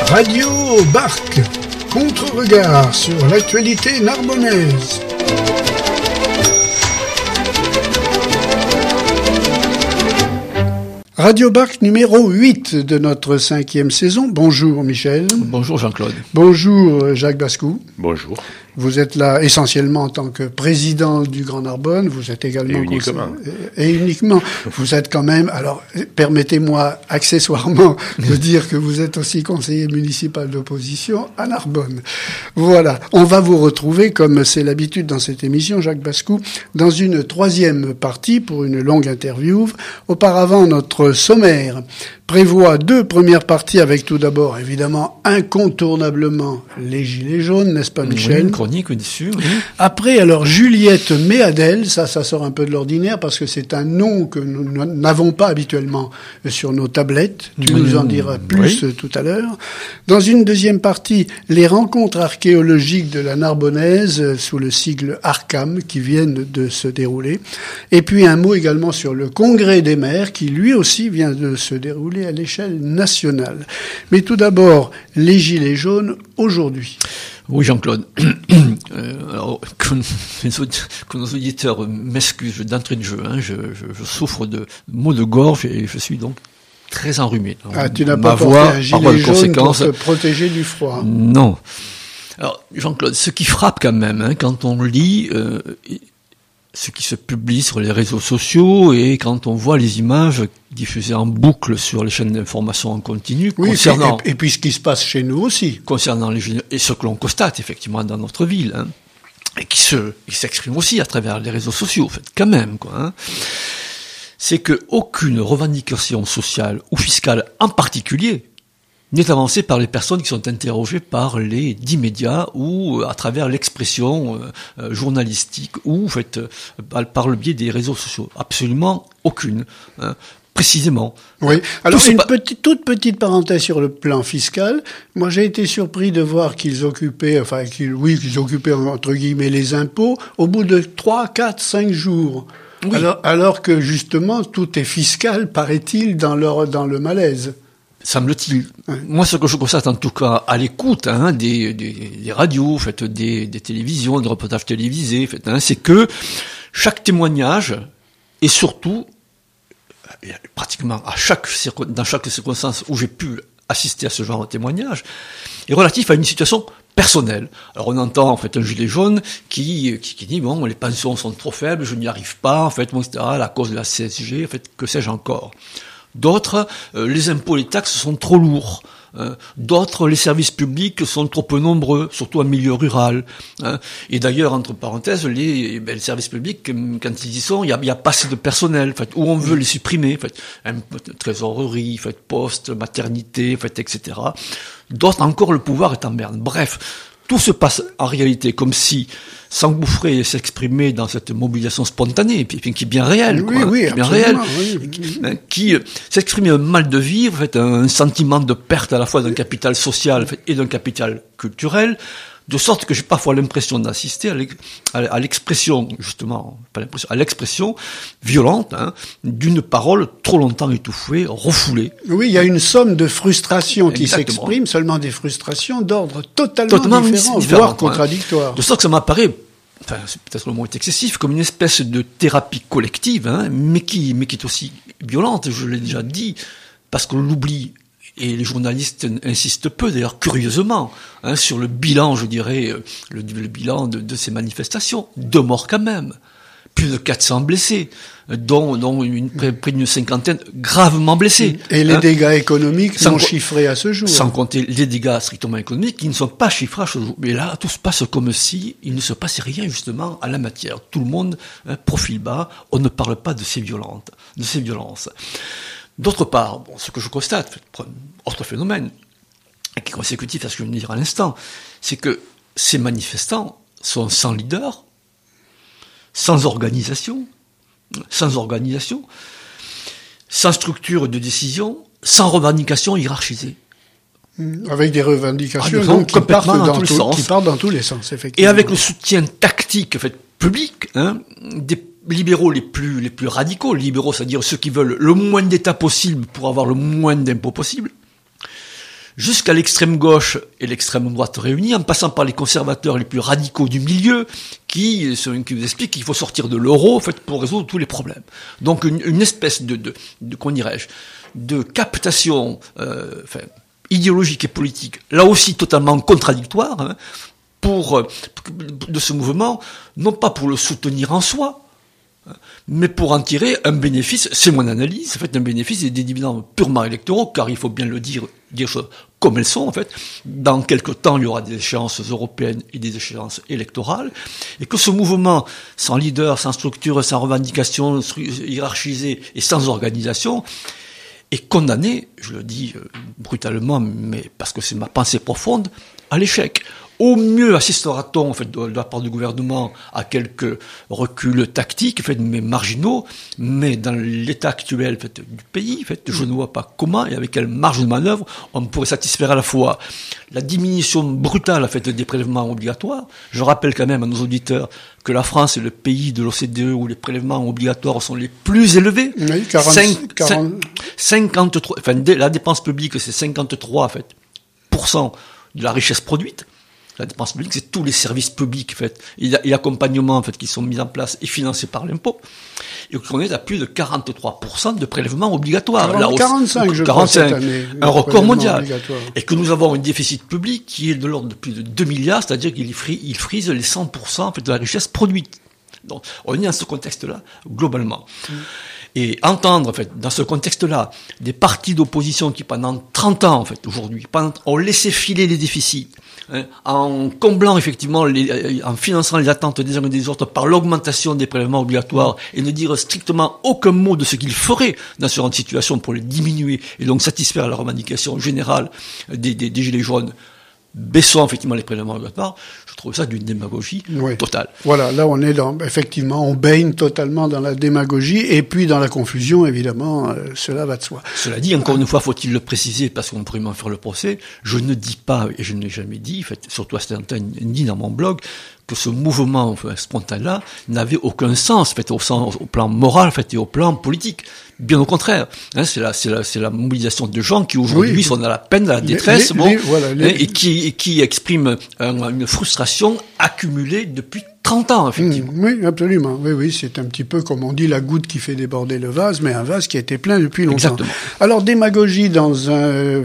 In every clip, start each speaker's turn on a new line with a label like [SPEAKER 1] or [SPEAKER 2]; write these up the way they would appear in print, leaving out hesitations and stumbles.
[SPEAKER 1] Radio Barque, contre-regard sur l'actualité narbonnaise. Radio Barque numéro 8 de notre 5e saison. Bonjour Michel.
[SPEAKER 2] Bonjour Jean-Claude.
[SPEAKER 1] Bonjour Jacques Bascou.
[SPEAKER 3] Bonjour.
[SPEAKER 1] Vous êtes là essentiellement en tant que président du Grand Narbonne. Vous êtes également... Et uniquement. Vous êtes quand même... Alors, permettez-moi accessoirement de dire que vous êtes aussi conseiller municipal d'opposition à Narbonne. Voilà. On va vous retrouver, comme c'est l'habitude dans cette émission, Jacques Bascou, dans une 3e partie pour une longue interview. Auparavant, notre sommaire prévoit 2 premières parties avec tout d'abord, évidemment, incontournablement, les Gilets jaunes, n'est-ce pas Michel ?
[SPEAKER 2] Oui, chronique dessus. Oui.
[SPEAKER 1] Après, alors, Juliette Méadel, ça sort un peu de l'ordinaire parce que c'est un nom que nous n'avons pas habituellement sur nos tablettes. Tu nous en diras plus tout à l'heure. Dans une 2e partie, les rencontres archéologiques de la Narbonnaise sous le sigle ARCAM qui viennent de se dérouler. Et puis un mot également sur le Congrès des maires qui lui aussi vient de se dérouler à l'échelle nationale. Mais tout d'abord, les Gilets jaunes aujourd'hui.
[SPEAKER 2] Oui, Jean-Claude. Alors, que nos auditeurs m'excusent d'entrée de jeu. Je souffre de maux de gorge et je suis donc très enrhumé.
[SPEAKER 1] Alors, tu n'as pas porté un gilet jaune pour te protéger du froid.
[SPEAKER 2] Non. Alors, Jean-Claude, ce qui frappe quand même, quand on lit ce qui se publie sur les réseaux sociaux et quand on voit les images diffusées en boucle sur les chaînes d'information en continu, concernant...
[SPEAKER 1] Et puis ce qui se passe chez nous aussi.
[SPEAKER 2] Concernant et ce que l'on constate effectivement dans notre ville, et qui s'exprime aussi à travers les réseaux sociaux, en fait, quand même, c'est que aucune revendication sociale ou fiscale en particulier n'est avancée par les personnes qui sont interrogées par les 10 médias ou à travers l'expression journalistique ou par le biais des réseaux sociaux. Absolument aucune. Précisément.
[SPEAKER 1] Oui. Alors, toute petite parenthèse sur le plan fiscal. Moi, j'ai été surpris de voir qu'ils occupaient entre guillemets les impôts au bout de 3, 4, 5 jours. Oui. Alors que justement, tout est fiscal, paraît-il, dans le malaise.
[SPEAKER 2] Semble-t-il. Ouais. Moi, ce que je constate, en tout cas, à l'écoute des radios, des télévisions, des reportages télévisés, c'est que chaque témoignage, et surtout, pratiquement dans chaque circonstance où j'ai pu assister à ce genre de témoignage, est relatif à une situation personnelle. Alors on entend un gilet jaune qui dit bon, les pensions sont trop faibles, je n'y arrive pas, etc. à cause de la CSG, que sais-je encore. D'autres, les impôts et les taxes sont trop lourds. D'autres, les services publics sont trop peu nombreux, surtout en milieu rural. Et d'ailleurs, entre parenthèses, les services publics, quand ils y sont, il y a pas assez de personnel, où on veut les supprimer, trésorerie, poste, maternité, etc. D'autres encore, le pouvoir est en berne. Bref, tout se passe en réalité comme si s'engouffrer et s'exprimer dans cette mobilisation spontanée, qui est bien réelle, qui s'exprime un mal de vivre, un sentiment de perte à la fois d'un capital social et d'un capital culturel, de sorte que j'ai parfois l'impression d'assister à l'expression, justement, pas l'impression, à l'expression violente, d'une parole trop longtemps étouffée, refoulée.
[SPEAKER 1] Oui, il y a une somme de frustrations qui s'expriment, seulement des frustrations d'ordre totalement différent, voire contradictoire.
[SPEAKER 2] De sorte que ça m'apparaît, c'est peut-être le mot est excessif, comme une espèce de thérapie collective, mais qui est aussi violente, je l'ai déjà dit, parce qu'on l'oublie. Et les journalistes insistent peu, d'ailleurs curieusement, sur le bilan, je dirais, le bilan de ces manifestations. 2 morts quand même, plus de 400 blessés, dont près d'une 50aine gravement blessés.
[SPEAKER 1] Et les dégâts économiques sont chiffrés à ce jour.
[SPEAKER 2] Sans compter les dégâts strictement économiques qui ne sont pas chiffrés à ce jour. Mais là, tout se passe comme si il ne se passait rien justement à la matière. Tout le monde profile bas, on ne parle pas de ces violences. D'autre part, ce que je constate, autre phénomène, qui est consécutif à ce que je viens de dire à l'instant, c'est que ces manifestants sont sans leader, sans organisation, sans structure de décision, sans revendication hiérarchisée.
[SPEAKER 1] Avec des revendications qui partent dans tous les sens, effectivement.
[SPEAKER 2] Et avec le soutien tactique public des libéraux les plus radicaux, libéraux, c'est-à-dire ceux qui veulent le moins d'État possible pour avoir le moins d'impôts possible, jusqu'à l'extrême gauche et l'extrême droite réunis, en passant par les conservateurs les plus radicaux du milieu, qui vous expliquent qu'il faut sortir de l'euro, en fait, pour résoudre tous les problèmes. Donc une espèce de comment dirais-je, de captation idéologique et politique, là aussi totalement contradictoire, hein, de ce mouvement, non pas pour le soutenir en soi, mais pour en tirer un bénéfice, c'est mon analyse, en fait un bénéfice et des dividendes purement électoraux, car il faut bien le dire choses comme elles sont en fait. Dans quelques temps, il y aura des échéances européennes et des échéances électorales, et que ce mouvement, sans leader, sans structure, sans revendication hiérarchisée et sans organisation, est condamné, je le dis brutalement, mais parce que c'est ma pensée profonde, à l'échec. Au mieux assistera-t-on, en fait, de la part du gouvernement, à quelques reculs tactiques, en fait, mais marginaux, mais dans l'état actuel, en fait, du pays, en fait, je ne vois pas comment et avec quelle marge de manœuvre on pourrait satisfaire à la fois la diminution brutale, en fait, des prélèvements obligatoires. Je rappelle quand même à nos auditeurs que la France est le pays de l'OCDE où les prélèvements obligatoires sont les plus élevés.
[SPEAKER 1] Oui,
[SPEAKER 2] 53, enfin, la dépense publique, c'est 53, en fait, % de la richesse produite. La dépense publique, c'est tous les services publics, en fait, et l'accompagnement, en fait, qui sont mis en place et financés par l'impôt. Et qu'on est à plus de 43% de prélèvements obligatoires.
[SPEAKER 1] 45, je crois, cette année.
[SPEAKER 2] Un record mondial. Et que nous avons un déficit public qui est de l'ordre de plus de 2 milliards, c'est-à-dire qu'il frise les 100%, en fait, de la richesse produite. Donc, on est dans ce contexte-là, globalement. Et entendre, en fait, dans ce contexte-là, des partis d'opposition qui, pendant 30 ans, en fait, aujourd'hui, ont laissé filer les déficits, hein, en comblant, effectivement, en finançant les attentes des uns et des autres par l'augmentation des prélèvements obligatoires et ne dire strictement aucun mot de ce qu'ils feraient dans ce genre de situation pour les diminuer et donc satisfaire la revendication générale des gilets jaunes, baissant effectivement les prélèvements obligatoires, je trouve ça d'une démagogie totale.
[SPEAKER 1] Voilà, là on est effectivement, on baigne totalement dans la démagogie et puis dans la confusion, évidemment, cela va de soi.
[SPEAKER 2] Cela dit, encore une fois, faut-il le préciser, parce qu'on pourrait m'en faire le procès, je ne dis pas, et je ne l'ai jamais dit, en fait, surtout à cette antenne, ni dans mon blog, que ce mouvement spontané-là n'avait aucun sens, en fait, au plan moral, en fait, et au plan polique. Bien au contraire, hein, c'est la mobilisation de gens qui aujourd'hui sont dans la peine, dans la détresse, et qui expriment une frustration accumulée depuis 30 ans, effectivement.
[SPEAKER 1] Oui, absolument. Oui, c'est un petit peu, comme on dit, la goutte qui fait déborder le vase, mais un vase qui a été plein depuis longtemps.
[SPEAKER 2] Exactement.
[SPEAKER 1] Alors, démagogie dans un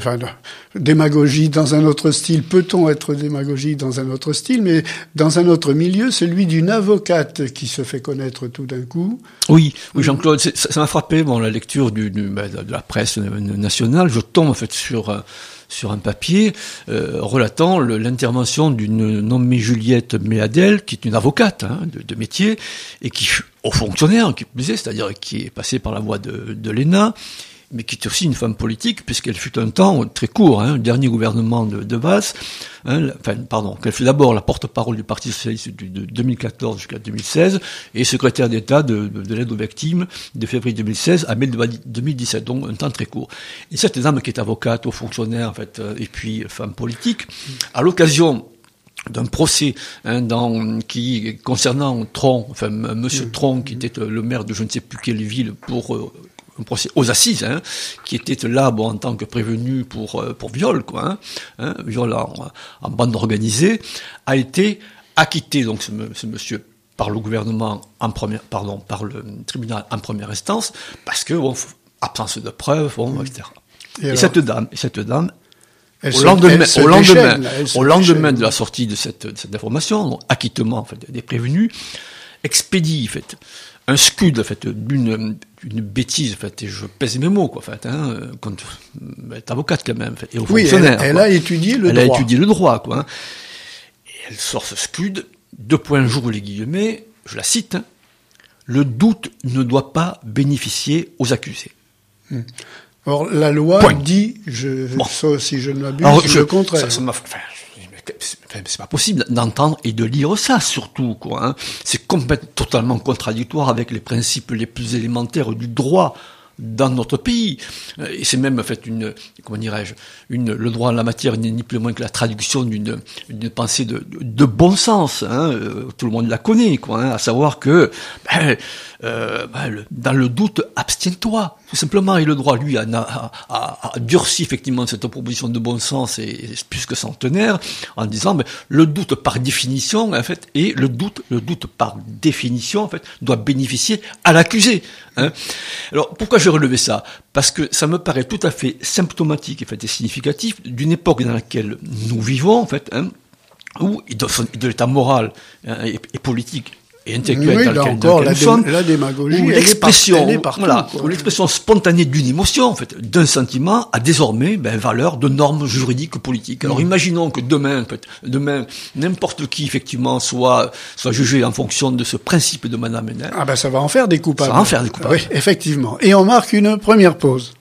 [SPEAKER 1] autre style. Peut-on être démagogique dans un autre style, mais dans un autre milieu, celui d'une avocate qui se fait connaître tout d'un coup?
[SPEAKER 2] Oui, Jean-Claude, ça m'a frappé, la lecture de la presse nationale. Je tombe, en fait, sur un papier relatant l'intervention d'une nommée Juliette Méadel, qui est une avocate de métier, et qui fut haut fonctionnaire, c'est-à-dire qui est passée par la voie de l'ENA, mais qui est aussi une femme politique, puisqu'elle fut un temps très court, le dernier gouvernement de Valls, qu'elle fut d'abord la porte-parole du Parti Socialiste de 2014 jusqu'à 2016, et secrétaire d'État de l'aide aux victimes de février 2016 à mai 2017, donc un temps très court. Et cette dame qui est avocate, haut fonctionnaire, en fait, et puis femme politique, à l'occasion d'un procès qui concernant Tron, Monsieur Tron, qui était le maire de je ne sais plus quelle ville pour un procès aux assises, qui était là en tant que prévenu pour viol, viol en bande organisée, a été acquitté, donc ce monsieur, par le gouvernement par le tribunal en première instance, parce que absence de preuves, etc. Et cette dame, au lendemain de la sortie de cette information, donc acquittement en fait des prévenus, expédie en fait un scud en fait d'une bêtise en fait, et je pèse mes mots quand elle est avocate quand même en fait, et au fonctionnaire.
[SPEAKER 1] Elle a étudié le droit.
[SPEAKER 2] Elle a étudié le droit Et elle sort ce scud, j'ouvre les guillemets, je la cite, le doute ne doit pas bénéficier aux accusés.
[SPEAKER 1] Or, la loi dit, si je ne m'abuse, le contraire.
[SPEAKER 2] C'est pas possible d'entendre et de lire ça, surtout, C'est totalement contradictoire avec les principes les plus élémentaires du droit dans notre pays. Et c'est même, en fait, le droit en la matière n'est ni plus ni moins que la traduction d'une pensée de bon sens, tout le monde la connaît, à savoir que, dans le doute, abstiens-toi. tout simplement, et le droit, lui, a durci effectivement cette proposition de bon sens et plus que centenaire, en disant, le doute par définition, en fait, et le doute par définition, en fait, doit bénéficier à l'accusé. Hein. Alors, pourquoi j'ai relevé ça? Parce que ça me paraît tout à fait symptomatique, en fait, et significatif d'une époque dans laquelle nous vivons, en fait, hein, où de l'état moral et politique et intellectuel dans lequel nous sommes,
[SPEAKER 1] la démagogie,
[SPEAKER 2] où l'expression spontanée d'une émotion, en fait, d'un sentiment, a désormais valeur de normes juridiques politiques. Alors imaginons que demain, n'importe qui effectivement soit jugé en fonction de ce principe de Madame Hénin.
[SPEAKER 1] Ça va en faire des coupables.
[SPEAKER 2] Ça va en faire des coupables.
[SPEAKER 1] Oui, effectivement. Et on marque une première pause.